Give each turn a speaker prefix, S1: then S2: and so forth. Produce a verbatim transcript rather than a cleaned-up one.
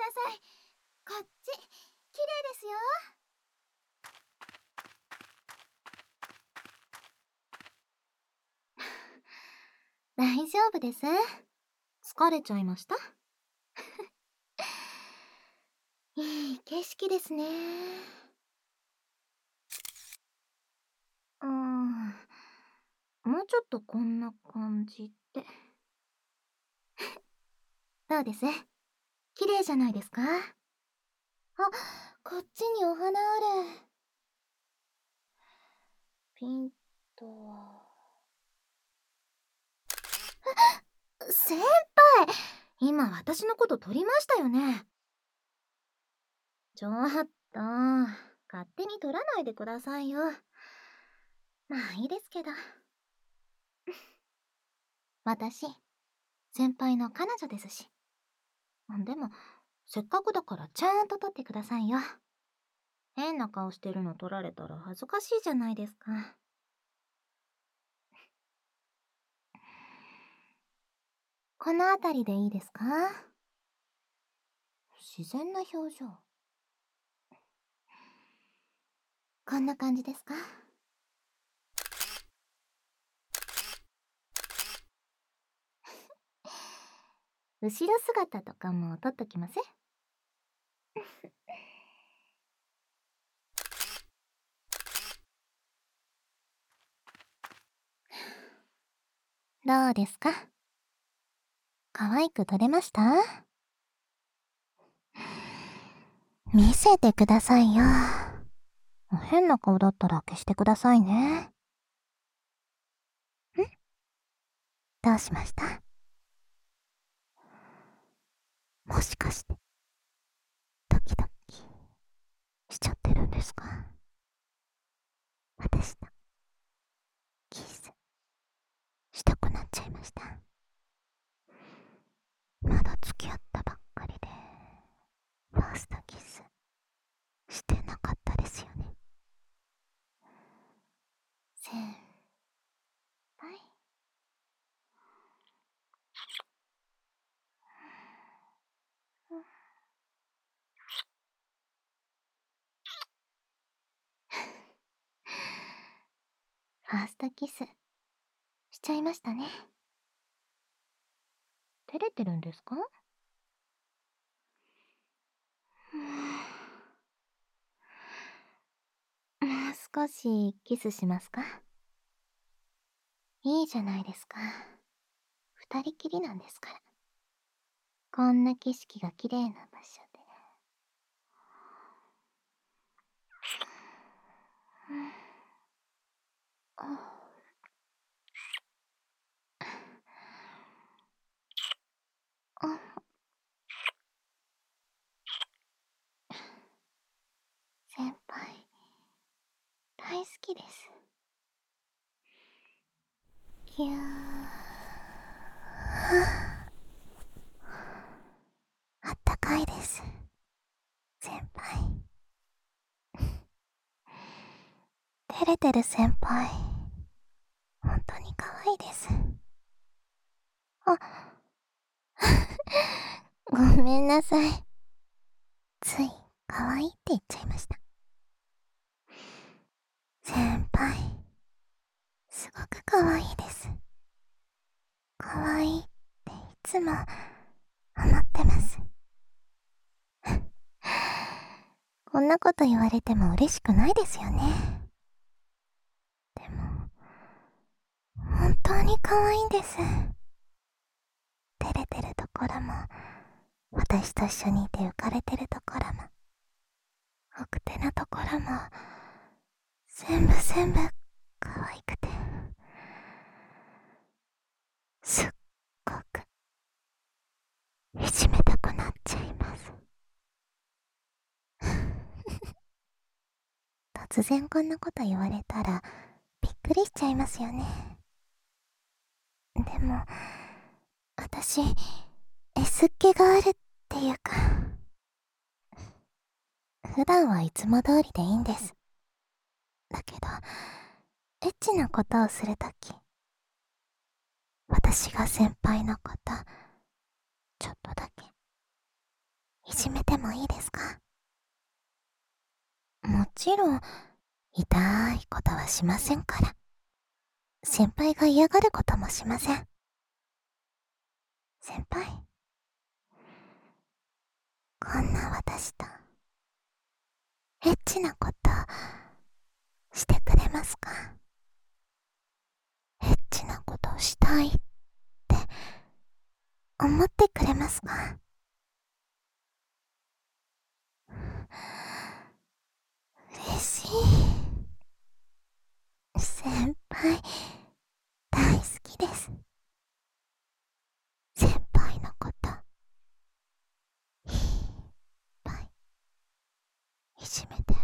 S1: なさい。こっち、綺麗ですよ。大丈夫です。疲れちゃいました？いい景色ですね。うーん、もうちょっとこんな感じで。どうです？綺麗じゃないですか？あ、こっちにお花ある。ピントは。先輩、今私のこと撮りましたよね。ちょっと、勝手に撮らないでくださいよ。まあいいですけど。私、先輩の彼女ですし。でも、せっかくだからちゃんと撮ってくださいよ。変な顔してるの撮られたら恥ずかしいじゃないですか。この辺りでいいですか？自然な表情。こんな感じですか？後ろ姿とかも撮っときます？どうですか？可愛く撮れました？見せてくださいよ。変な顔だったら消してくださいね。ん？どうしました？もしかして、ドキドキしちゃってるんですか？私とキスしたくなっちゃいました。まだ付き合ったばっかりで、ファーストキスしてなかったですよね。先輩。ファーストキスしちゃいましたね。照れてるんですか？もう少しキスしますか？いいじゃないですか。二人きりなんですから。こんな景色が綺麗な場所で。先輩、大好きです。ぎゅー。あったかいです。先輩。照れてる先輩。本当に可愛いです。あ、ごめんなさい。つい可愛いって言っちゃいました。先輩、すごく可愛いです。可愛いっていつも思ってます。こんなこと言われても嬉しくないですよね。でも、本当に可愛いんです。照れてるところも、私と一緒にいて浮かれてるところも、奥手なところも、全部全部可愛くて、すっごくいじめたくなっちゃいます。突然こんなこと言われたらびっくりしちゃいますよね。でも私 S っ気があるっていうか、普段はいつも通りでいいんです。だけどエッチなことをするとき、私が先輩のことちょっとだけいじめもいいですか？もちろん、痛いことはしませんから。先輩が嫌がることもしません。先輩、こんな私と、エッチなことしてくれますか？エッチなことしたいって思ってくれますか？嬉しい。先輩、大好きです。先輩のこと、いっぱいいじめて